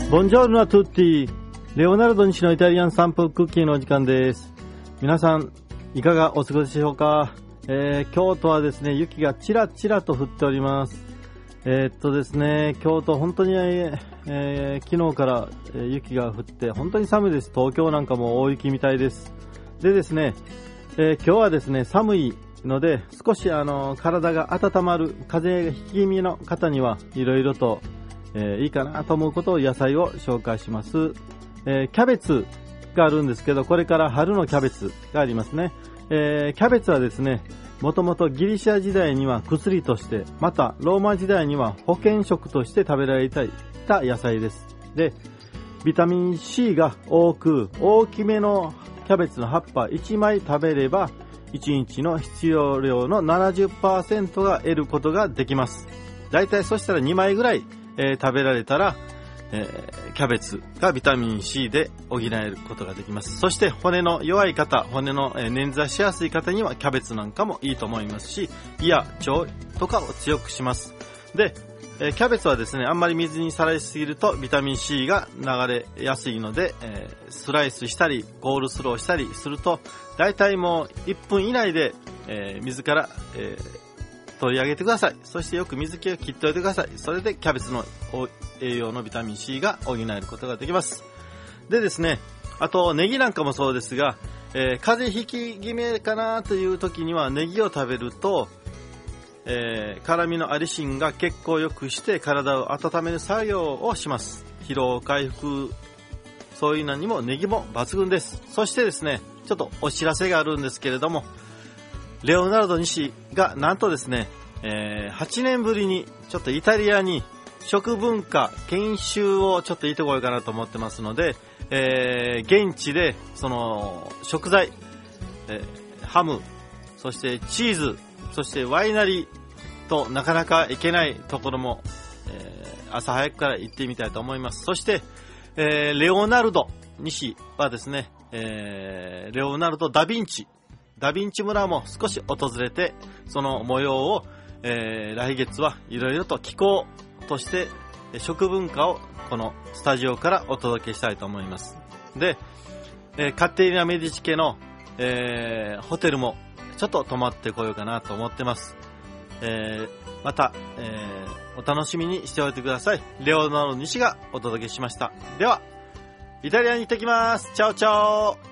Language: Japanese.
ボンジョルノアトゥッティ、レオナルド西のイタリアン散歩クッキーのお時間です。皆さんいかがお過ごしでしょうか。京都はですね、雪がちらちらと降っております。ですね、京都本当に、昨日から、雪が降って本当に寒いです。東京なんかも大雪みたいです。でですね、今日はですね、寒いので少し体が温まる、風邪ひき気味の方にはいろいろと、いいかなと思うことを野菜を紹介します。キャベツがあるんですけど、これから春のキャベツがありますね。キャベツはですね、もともとギリシャ時代には薬として、またローマ時代には保健食として食べられていた野菜です。で、ビタミン C が多く、大きめのキャベツの葉っぱ1枚食べれば1日の必要量の 70% が得ることができます。だいたいそしたら2枚ぐらい、食べられたら、キャベツがビタミン C で補えることができます。そして骨の弱い方、骨の捻挫しやすい方にはキャベツなんかもいいと思いますし、胃や腸とかを強くします。で、キャベツはですね、あんまり水にさらしすぎるとビタミン C が流れやすいので、スライスしたりコールスローしたりすると、だいたいもう1分以内で、水から、取り上げてください。そしてよく水気を切っておいてください。それでキャベツの栄養のビタミン C が補えることができます。でですね、あとネギなんかもそうですが、風邪ひき気味かなという時にはネギを食べると、辛みのアリシンが血行を良くして体を温める作用をします。疲労回復、そういうのにもネギも抜群です。そしてですね、ちょっとお知らせがあるんですけれども、レオナルド西がなんとですね、8年ぶりにちょっとイタリアに食文化研修をちょっと行ってこようかなと思ってますので、現地でその食材、ハム、そしてチーズ、そしてワイナリーとなかなか行けないところも、朝早くから行ってみたいと思います。そして、レオナルド西はですね、レオナルドダヴィンチ村も少し訪れて、その模様を、来月はいろいろと気候として食文化をこのスタジオからお届けしたいと思います。で、カッテリーナ・メディチ家の、ホテルもちょっと泊まってこようかなと思ってます。また、お楽しみにしておいてください。レオナルド西がお届けしました。ではイタリアに行ってきます。チャオチャオ。